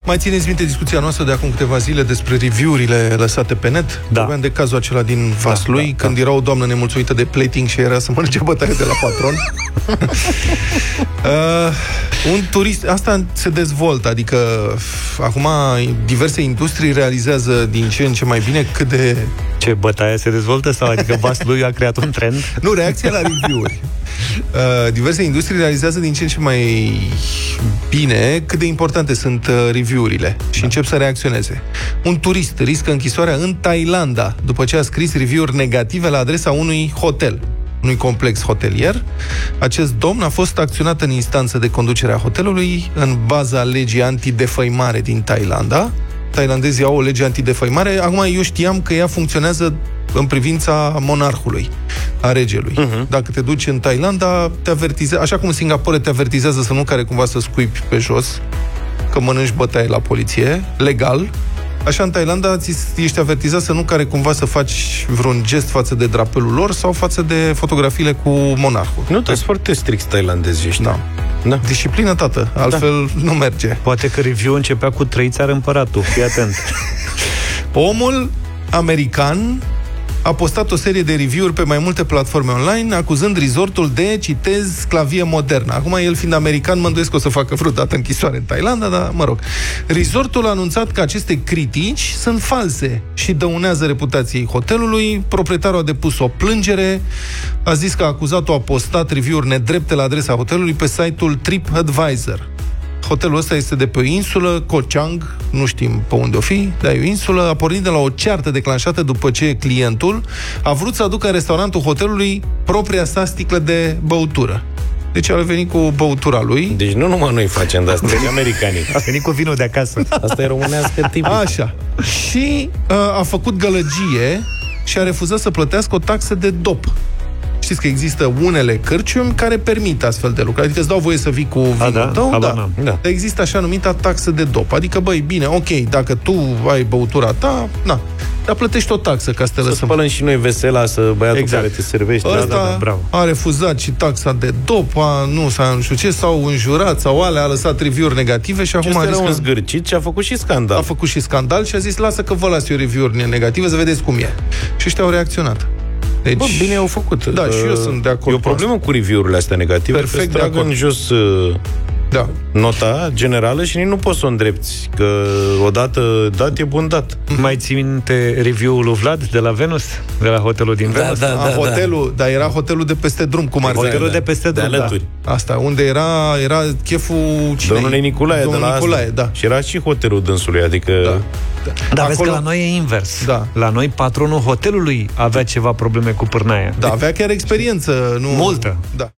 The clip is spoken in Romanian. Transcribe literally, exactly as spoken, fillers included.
Mai țineți minte discuția noastră de acum câteva zile despre review-urile lăsate pe net? Da. Vorbeam de cazul acela din Vaslui, da, da, când da. era o doamnă nemulțumită de plating și era să mănânce bătaie de la patron. uh, un turist, asta se dezvoltă, adică acum diverse industrii realizează din ce în ce mai bine cât de... Ce, bătaie se dezvoltă? Sau adică Vaslui a creat un trend? Nu, reacția la review-uri. Uh, diverse industrii realizează din ce în ce mai bine cât de importante sunt uh, review-urile și da. încep să reacționeze. Un turist riscă închisoarea în Thailanda după ce a scris review-uri negative la adresa unui hotel, unui complex hotelier. Acest domn a fost acționat în instanță de conducere a hotelului în baza legii antidefăimare din Thailanda. Tailandezii au o lege antidefăimare. Acum, eu știam că ea funcționează în privința monarhului, a regelui. Uh-huh. Dacă te duci în Thailanda, te avertizează, așa cum în Singapore te avertizează să nu care cumva să scuipi pe jos, că mănânci bătaie la poliție, legal, așa în Thailanda ești avertizat să nu care cumva să faci vreun gest față de drapelul lor sau față de fotografiile cu monarhul. Nu, tu ești foarte strict tailandezi ești. Da. Da. Disciplină, tată, altfel da. nu merge. Poate că review începea cu trei țară împăratul, fii atent. Omul american a postat o serie de review-uri pe mai multe platforme online, acuzând resortul de, citez, sclavie modernă. Acum, el fiind american, mă îndoiesc că o să facă vreodată închisoare în Thailanda, dar, mă rog. Resortul a anunțat că aceste critici sunt false și dăunează reputației hotelului. Proprietarul a depus o plângere, a zis că acuzatul a postat review-uri nedrepte la adresa hotelului pe site-ul TripAdvisor. Hotelul ăsta este de pe o insulă, Koh Chang, nu știm pe unde o fi, dar e o insulă, a pornit de la o ceartă declanșată după ce clientul a vrut să aducă în restaurantul hotelului propria sa sticlă de băutură. Deci a venit cu băutura lui. Deci nu numai noi facem de asta, deci americanii. A venit cu vinul de acasă. Asta e românească tipică. Așa. Și uh, a făcut gălăgie și a refuzat să plătească o taxă de dop. Știți că există unele cârciumi care permit astfel de lucruri. Adică îți dau voie să vii cu vinul da? tău, A, da. da. da. Dar există așa numita taxă de dop. Adică, băi, bine, ok, dacă tu ai băutura ta, na, dar plătești o taxă ca să te să lăsăm. spălăm și noi vesela, să băiatul exact. care te servește. Ăsta da, da, da, bravo. a refuzat și taxa de dop, a, nu s-a nu știu ce, s-au înjurat sau alea, a lăsat review-uri negative și acum a era zis un că zgârcit și a făcut și scandal. A făcut și scandal și a zis, lasă că vă las eu review-uri negative, să vedeți cum e. Și ăștia au reacționat. Deci, bă, bine au făcut. Da, uh, și eu sunt de acord. E o problemă cu review-urile astea negative. Perfect de acord. În jos uh, da. nota generală și nici nu poți să o îndrepți, că odată dat e bun dat. Mai ții minte review-ul lui Vlad de la Venus? De la hotelul din da, Venus? Da, da, a, hotelul, da. Dar era hotelul de peste drum, cum ar Hotelul da, de peste drum, de alături. Da. Asta, unde era, era cheful cine? Domnul Nicolae, Domnul de la Nicolae, asta. da. Și era și hotelul dânsului, adică... Da. Da. Dar vezi că la noi e invers. Da. La noi patronul hotelului avea ceva probleme cu pârnaia. Da, avea chiar experiență. Nu... Multă. Da.